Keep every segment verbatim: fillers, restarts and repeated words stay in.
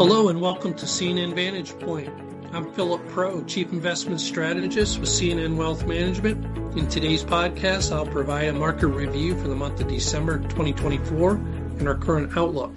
Hello and welcome to C N N Vantage Point. I'm Philip Pro, Chief Investment Strategist with C N N Wealth Management. In today's podcast, I'll provide a market review for the month of December twenty twenty-four and our current outlook.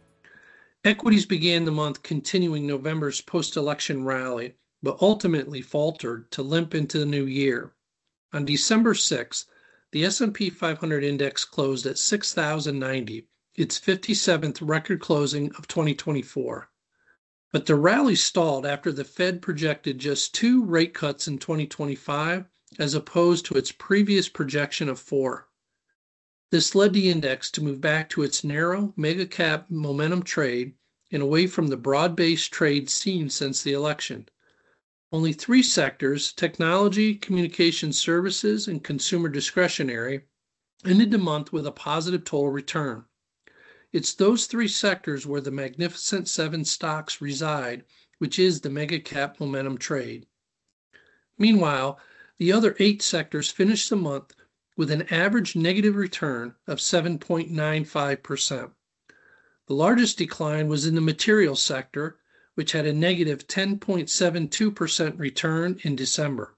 Equities began the month continuing November's post-election rally, but ultimately faltered to limp into the new year. On December sixth, the S and P five hundred index closed at six thousand ninety, its fifty-seventh record closing of twenty twenty-four. But the rally stalled after the Fed projected just two rate cuts in twenty twenty-five as opposed to its previous projection of four. This led the index to move back to its narrow, mega-cap momentum trade and away from the broad-based trade seen since the election. Only three sectors, technology, communication services, and consumer discretionary, ended the month with a positive total return. It's those three sectors where the Magnificent Seven stocks reside, which is the mega-cap momentum trade. Meanwhile, the other eight sectors finished the month with an average negative return of seven point nine five percent. The largest decline was in the materials sector, which had a negative ten point seven two percent return in December.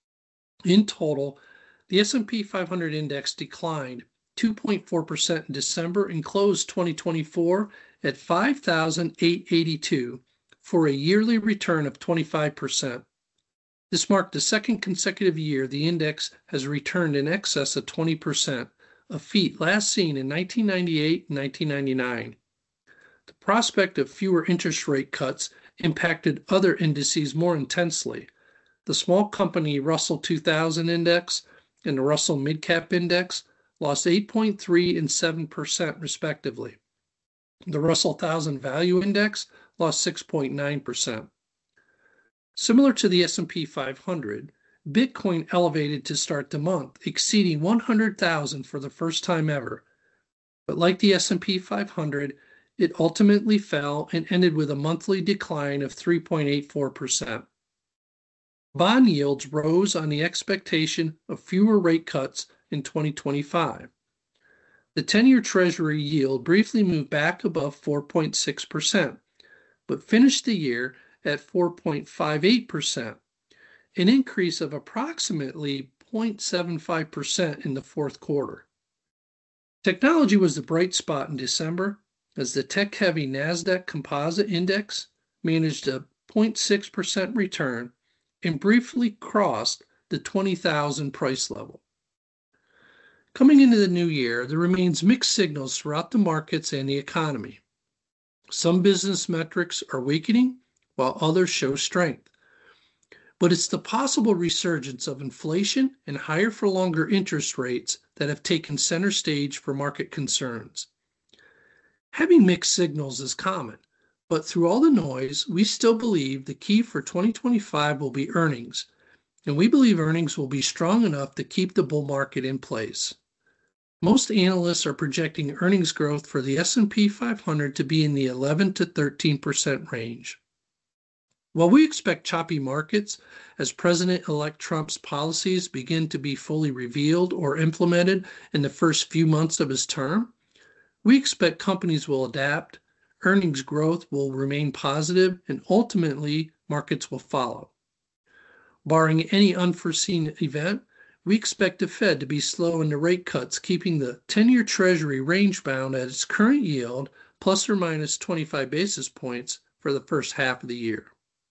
In total, the S and P five hundred index declined two point four percent in December and closed twenty twenty-four at five thousand eight hundred eighty-two for a yearly return of twenty-five percent. This marked the second consecutive year the index has returned in excess of twenty percent, a feat last seen in nineteen ninety-eight and nineteen ninety-nine. The prospect of fewer interest rate cuts impacted other indices more intensely. The small company Russell two thousand index and the Russell Midcap index lost eight point three and seven percent respectively. The Russell one thousand Value Index lost six point nine percent. Similar to the S and P five hundred, Bitcoin elevated to start the month, exceeding one hundred thousand for the first time ever. But like the S and P five hundred, it ultimately fell and ended with a monthly decline of three point eight four percent. Bond yields rose on the expectation of fewer rate cuts in twenty twenty-five. The ten-year Treasury yield briefly moved back above four point six percent, but finished the year at four point five eight percent, an increase of approximately zero point seven five percent in the fourth quarter. Technology was the bright spot in December, as the tech-heavy NASDAQ Composite Index managed a zero point six percent return and briefly crossed the twenty thousand price level. Coming into the new year, there remains mixed signals throughout the markets and the economy. Some business metrics are weakening, while others show strength. But it's the possible resurgence of inflation and higher for longer interest rates that have taken center stage for market concerns. Having mixed signals is common, but through all the noise, we still believe the key for twenty twenty-five will be earnings, and we believe earnings will be strong enough to keep the bull market in place. Most analysts are projecting earnings growth for the S and P five hundred to be in the eleven to thirteen percent range. While we expect choppy markets as President-elect Trump's policies begin to be fully revealed or implemented in the first few months of his term, we expect companies will adapt, earnings growth will remain positive, and ultimately markets will follow. Barring any unforeseen event, we expect the Fed to be slow in the rate cuts, keeping the ten-year Treasury range-bound at its current yield plus or minus twenty-five basis points for the first half of the year.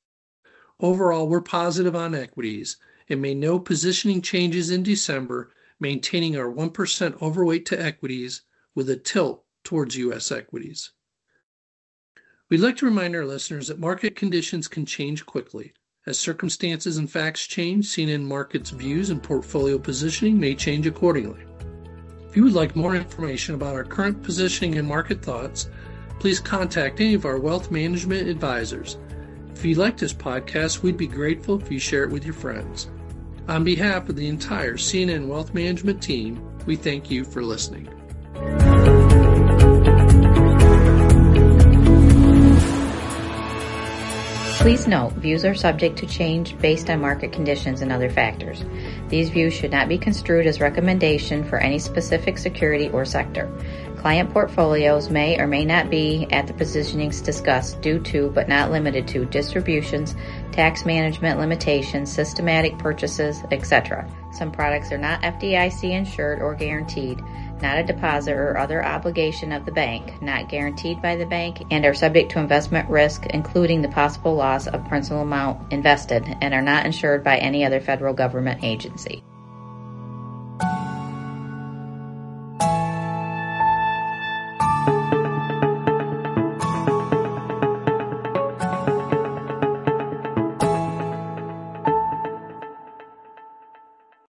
Overall, we're positive on equities and made no positioning changes in December, maintaining our one percent overweight to equities with a tilt towards U S equities. We'd like to remind our listeners that market conditions can change quickly. As circumstances and facts change, C N N Markets views and portfolio positioning may change accordingly. If you would like more information about our current positioning and market thoughts, please contact any of our wealth management advisors. If you like this podcast, we'd be grateful if you share it with your friends. On behalf of the entire C N N Wealth Management team, we thank you for listening. Please note, views are subject to change based on market conditions and other factors. These views should not be construed as recommendation for any specific security or sector. Client portfolios may or may not be at the positionings discussed due to, but not limited to, distributions, tax management limitations, systematic purchases, et cetera. Some products are not F D I C insured or guaranteed, not a deposit or other obligation of the bank, not guaranteed by the bank, and are subject to investment risk, including the possible loss of principal amount invested, and are not insured by any other federal government agency.